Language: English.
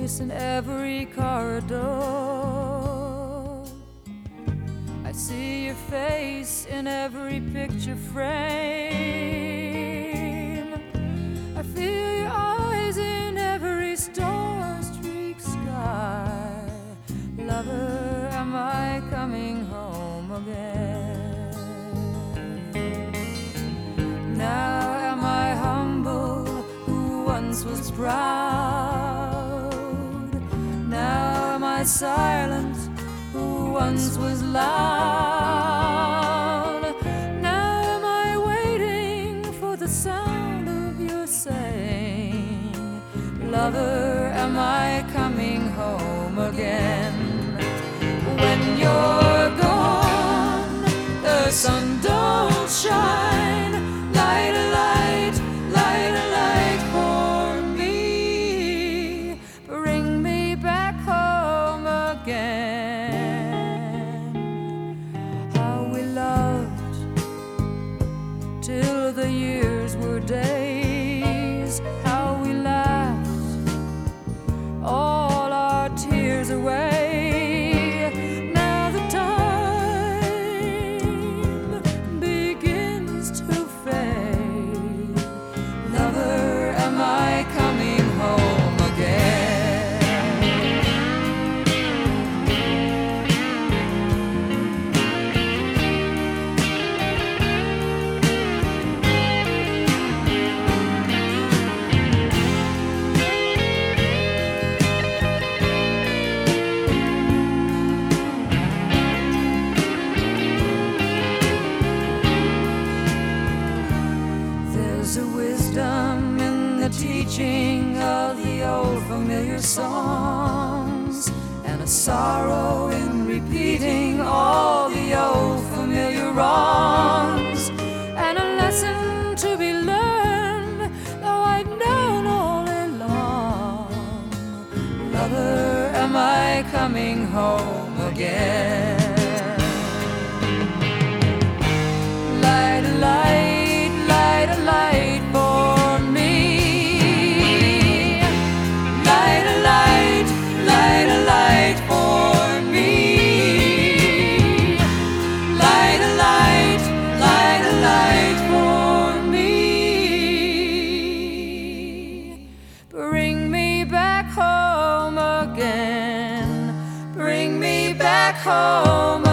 voice in every corridor. I see your face in every picture frame. I feel your eyes in every star-streaked sky. Lover, am I coming home again? Now am I humble, who once was proud? Now am I silent, who once was loud? Now am I waiting for the sound of your saying, lover, am I coming home again? When you're gone, the sun don't shine. Light a light, light a light for me. Bring me back home again. How we loved till the years were days. How we laughed all our tears away. There's a wisdom in the teaching of the old familiar songs, and a sorrow in repeating all the old familiar wrongs, and a lesson to be learned, though I've known all along. Lover, am I coming home again? Light a light, light a light for me. Light a light, light a light for me. Light a light, light a light for me. Bring me back home again. Bring me back home